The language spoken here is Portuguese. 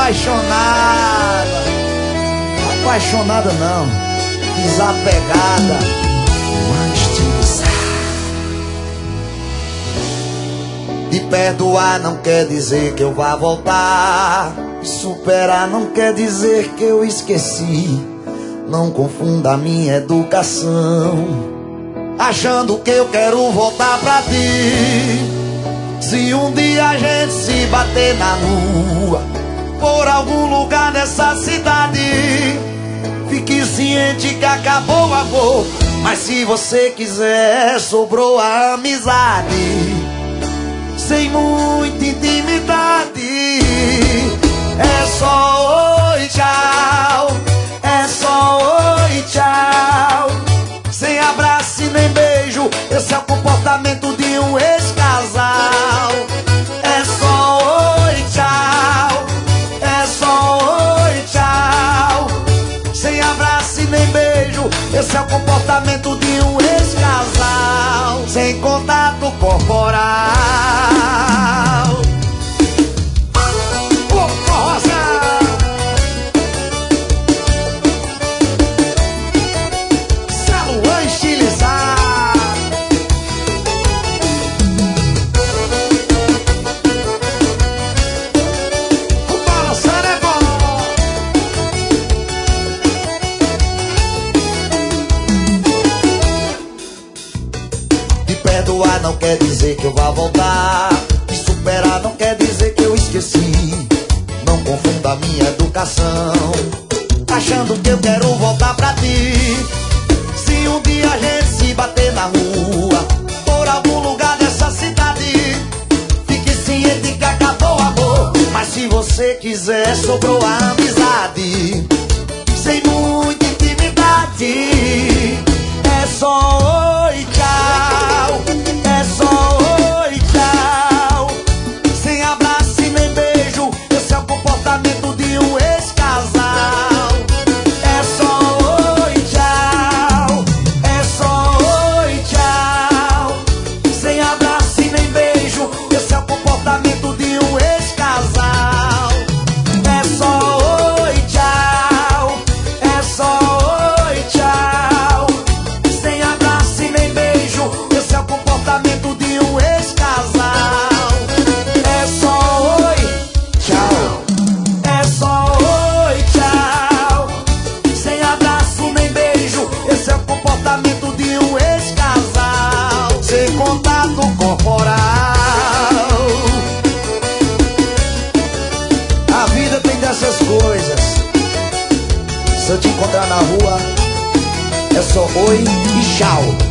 apaixonada. Apaixonada não, desapegada. De perdoar não quer dizer que eu vá voltar. Superar não quer dizer que eu esqueci. Não confunda a minha educação achando que eu quero voltar pra ti. Se um dia a gente se bater na rua, por algum lugar dessa cidade, fique ciente que acabou o amor. Mas se você quiser, sobrou a amizade, sem muita intimidade. É só oi, tchau. É só oi, tchau. Sem abraço e nem beijo, esse é o comportamento de um ex-casal. É só oi, tchau. É só oi, tchau. Sem abraço e nem beijo, esse é o comportamento de um ex-casal. Sem contato corporal. Perdoar não quer dizer que eu vá voltar. E superar não quer dizer que eu esqueci. Não confunda a minha educação achando que eu quero voltar pra ti. Se um dia a gente se bater na rua, por algum lugar dessa cidade, fique ciente que acabou o amor. Mas se você quiser, sobrou a amizade, sem muita intimidade. É só oi, tchau. É só oi, tchau. Sem abraço e nem beijo, esse é o comportamento de um ex-casal. É só oi, tchau. É só oi, tchau. Sem abraço e nem beijo, esse é o comportamento de um ex-casal. É só oi, tchau. É só oi, tchau. Sem abraço e nem beijo, esse é o comportamento de um ex-casal. É só oi, tchau. É só oi, tchau. Sem abraço nem beijo, esse é o comportamento de um ex-casal. Sem contato corporal. A vida tem dessas coisas. Se eu te encontrar na rua, é só oi e tchau.